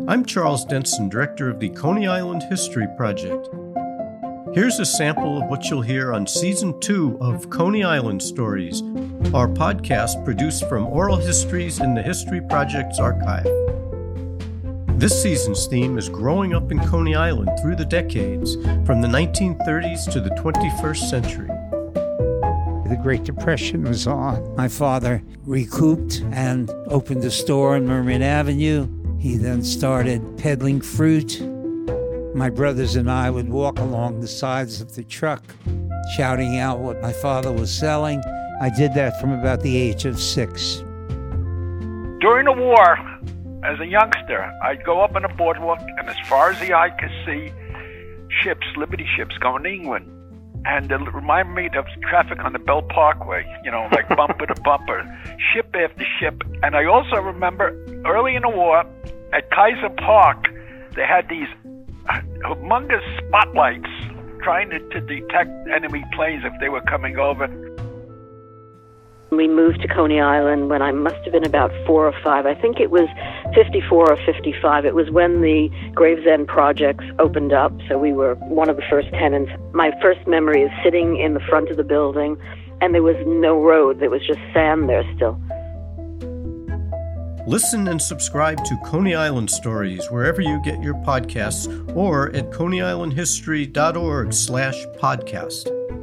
I'm Charles Denson, director of the Coney Island History Project. Here's a sample of what you'll hear on Season 2 of Coney Island Stories, our podcast produced from oral histories in the History Project's archive. This season's theme is growing up in Coney Island through the decades, from the 1930s to the 21st century. The Great Depression was on. My father recouped and opened a store on Merriman Avenue. He then started peddling fruit. My brothers and I would walk along the sides of the truck, shouting out what my father was selling. I did that from about the age of 6. During the war, as a youngster, I'd go up on the boardwalk, and as far as the eye could see, ships, Liberty ships, going to England. And it reminded me of traffic on the Bell Parkway, like bumper to bumper, ship after ship. And I also remember early in the war at Kaiser Park, they had these humongous spotlights trying to detect enemy planes if they were coming over. We moved to Coney Island when I must have been about 4 or 5. I think it was 54 or 55. It was when the Gravesend projects opened up, so we were one of the first tenants. My first memory is sitting in the front of the building, and there was no road. There was just sand there still. Listen and subscribe to Coney Island Stories wherever you get your podcasts or at coneyislandhistory.org/podcast.